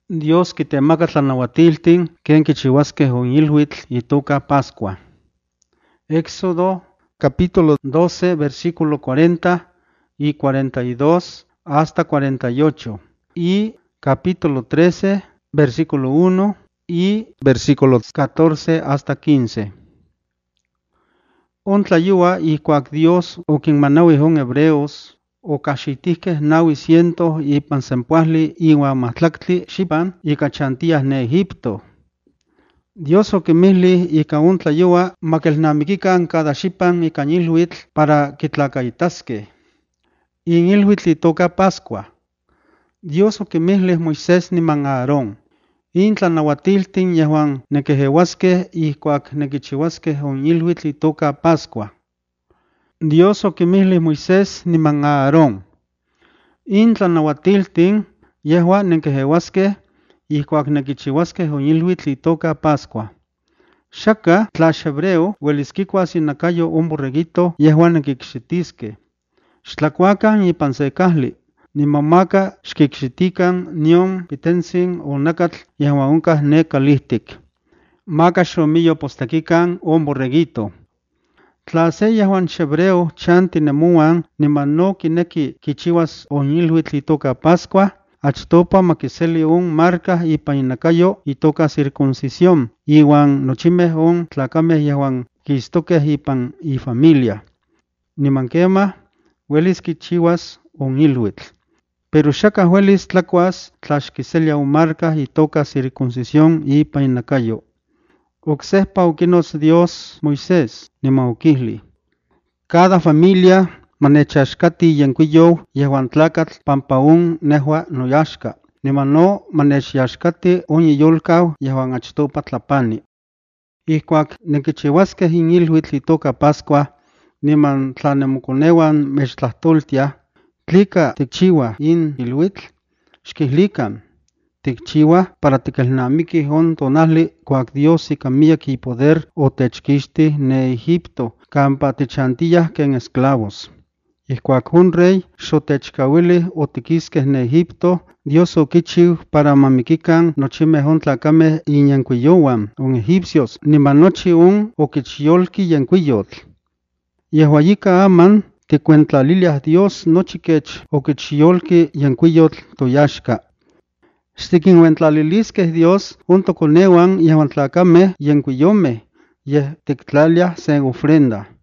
Dios quitemaca tlanahuatiltin ken kichihuasqueh on ilhuitl itoca Pascua. Éxodo capítulo 12 versículo 40 y 42 hasta 48 y capítulo 13 versículo 1 y versículos 14 hasta 15. Ontlayua ihcuac Dios oquinmanauih on hebreos ocahxitihqueh 900 ipan sempuahli iuan mahtlactli xipan ica chantiah ne Egipto. Dios oquimilih ica ontlayua maquelnamiquican cada xipan ica ilhuitl para quitlacaitasqueh. In ilhuitl itoca Pascua. Dios oquimilih Moisés niman Aarón. In tlanahuatiltin yehuan nequeheuasqueh ihcuac nequichihuasqueh on ilhuitl itoca Pascua. Dios oquimilih Moisés niman Aarón. In tlanahuatiltin yehuan nequeheuasqueh ihcuac nequichihuasqueh on ilhuitl itoca Pascua. Xaca tlaxhebreo uelis quicuas inacayo on borreguito yehuan nequicxitisqueh. Xtlacuacan ipan se cahli, nimamaca xquicxitican nion pitenzin o nacatl yehuan oncah ne calihtic. Maca xomiyo postequican on borreguito. Tla se yehuan xhebreo chanti nemuan niman no quinequi quichihuas on ilhuitl itoca Pascua, achtopa maquiseli on marca ipan inacayo itoca circuncisión, iwan nochimeh on tlacameh yehuan quistoqueh ipan ifamilia. Niman quema, huelis quichihuas on ilhuitl. Pero xaca huelis tlacuas tlaxquiselia on marca itoca circuncisión ipan inacayo. Ocsehpa oquinos Dios Moisés, niman oquihli. Cada familia manechaxcati yencuiyou yehuan tlacatl pampa on nehua noyaxca, niman no manechyaxcati on yiyolcau yehuan achtopa tlapani. Ihcuac nequichihuasqueh in ilhuitl itoca Pascua, niman tla nemoconeuan mechtlahtoltiah, tlica ticchiuah in ilhuitl, xquihlican. Ticchiuah para tiquelnamiquih on tonahli cuac Dios ica miyac ipoder otechquixtih ne Egipto, campa tichantiyah ken esclavos. Ihcuac on rey xotechcauilih otiquisqueh ne Egipto, Dios oquichiu para mamiquican nochimeh on tlacameh inyencuiyouan, on egipcios, niman nochi on oquichiyolqui yencuiyotl. Yehua yica aman ticuentlaliliah Dios nochi quech oquichiyolqui yencuiyotl toyaxca. Xtiquinhuentlaliliskeh Dios on toconeuan yehuan tlacameh yencuiyomeh, yeh tictlaliah se ofrenda.